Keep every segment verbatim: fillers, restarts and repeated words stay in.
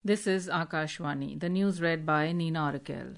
This is Akashvani. The news read by Nina Arakel.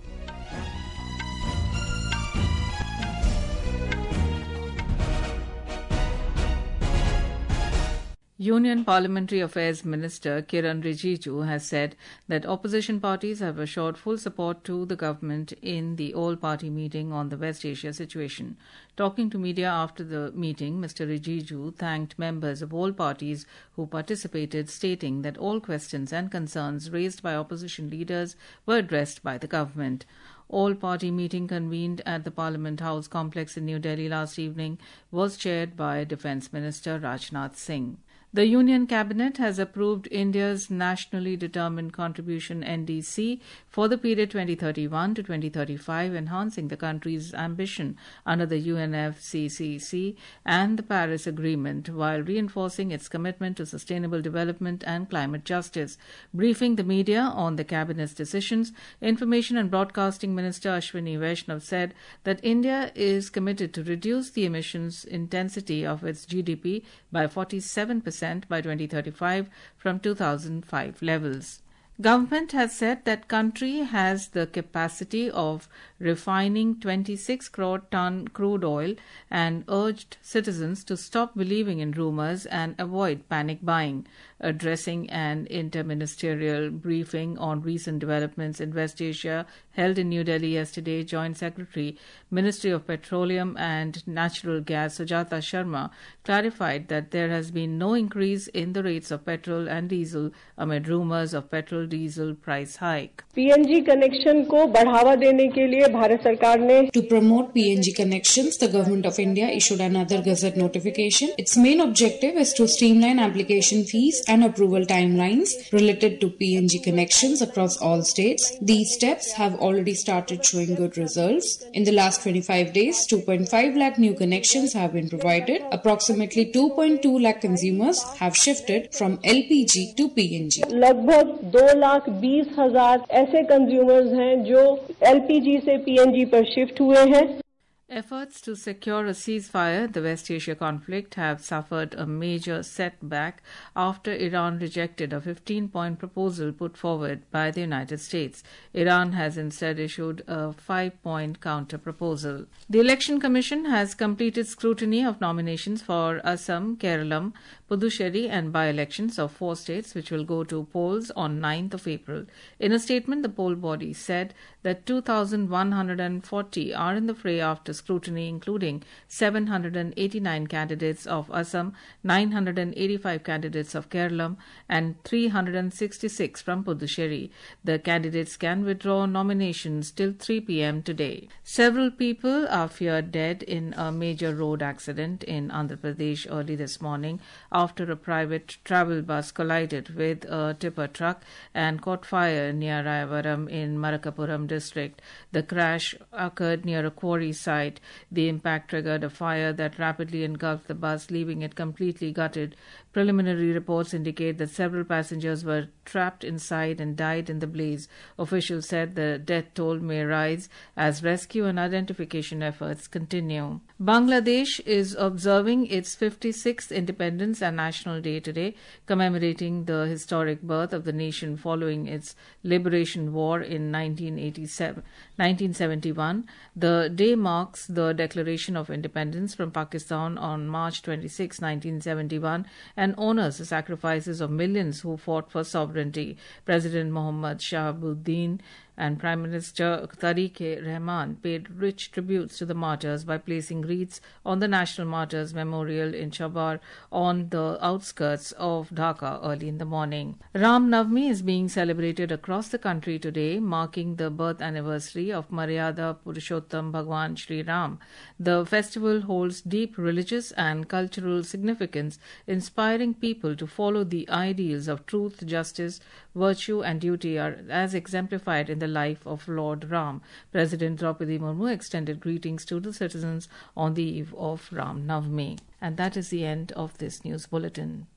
Union Parliamentary Affairs Minister Kiran Rijiju has said that opposition parties have assured full support to the government in the all-party meeting on the West Asia situation. Talking to media after the meeting, Mister Rijiju thanked members of all parties who participated, stating that all questions and concerns raised by opposition leaders were addressed by the government. All-party meeting convened at the Parliament House complex in New Delhi last evening was chaired by Defence Minister Rajnath Singh. The Union Cabinet has approved India's Nationally Determined Contribution N D C for the period twenty thirty-one to twenty thirty-five, enhancing the country's ambition under the U N F C C C and the Paris Agreement, while reinforcing its commitment to sustainable development and climate justice. Briefing the media on the Cabinet's decisions, Information and Broadcasting Minister Ashwini Vaishnav said that India is committed to reduce the emissions intensity of its G D P by forty-seven percent by twenty thirty-five from two thousand five levels. Government has said that country has the capacity of refining twenty-six crore ton crude oil and urged citizens to stop believing in rumours and avoid panic buying. Addressing an interministerial briefing on recent developments in West Asia held in New Delhi yesterday, Joint Secretary, Ministry of Petroleum and Natural Gas Sujata Sharma clarified that there has been no increase in the rates of petrol and diesel amid rumours of petrol diesel price hike. P N G connection को बढ़ावा देने के लिए भारत सरकार ने To promote P N G connections, the Government of India issued another Gazette notification. Its main objective is to streamline application fees and approval timelines related to P N G connections across all states. These steps have already started showing good results. In the last twenty-five days, two point five lakh new connections have been provided. Approximately two point two lakh consumers have shifted from L P G to P N G. लगभग दो लाख बीस हजार ऐसे consumers हैं जो L P G से P N G पर shift हुए हैं. Efforts to secure a ceasefire the West Asia conflict have suffered a major setback after Iran rejected a fifteen-point proposal put forward by the United States. Iran has instead issued a five-point counter-proposal. The Election Commission has completed scrutiny of nominations for Assam, Kerala, Puducherry and by-elections of four states which will go to polls on ninth of April. In a statement, the poll body said that two thousand one hundred forty are in the fray after scrutiny, including seven hundred eighty-nine candidates of Assam, nine hundred eighty-five candidates of Kerala, and three hundred sixty-six from Puducherry. The candidates can withdraw nominations till three p.m. today. Several people are feared dead in a major road accident in Andhra Pradesh early this morning after a private travel bus collided with a tipper truck and caught fire near Rayavaram in Marakapuram district. The crash occurred near a quarry site. The impact triggered a fire that rapidly engulfed the bus, leaving it completely gutted. Preliminary reports indicate that several passengers were trapped inside and died in the blaze. Officials said the death toll may rise as rescue and identification efforts continue. Bangladesh is observing its fifty-sixth Independence and National Day today, commemorating the historic birth of the nation following its liberation war in nineteen eighty-seven, nineteen seventy-one. The day marks the declaration of independence from Pakistan on March twenty-sixth, nineteen seventy-one, and honors the sacrifices of millions who fought for sovereignty. President Mohammad Shahabuddin and Prime Minister Tariq-e-Rahman paid rich tributes to the martyrs by placing wreaths on the National Martyrs Memorial in Chabar on the outskirts of Dhaka early in the morning. Ram Navami is being celebrated across the country today, marking the birth anniversary of Maryada Purushottam Bhagwan Shri Ram. The festival holds deep religious and cultural significance, inspiring people to follow the ideals of truth, justice, virtue and duty are as exemplified in the life of Lord Ram. President Draupadi Murmu extended greetings to the citizens on the eve of Ram Navami. And that is the end of this news bulletin.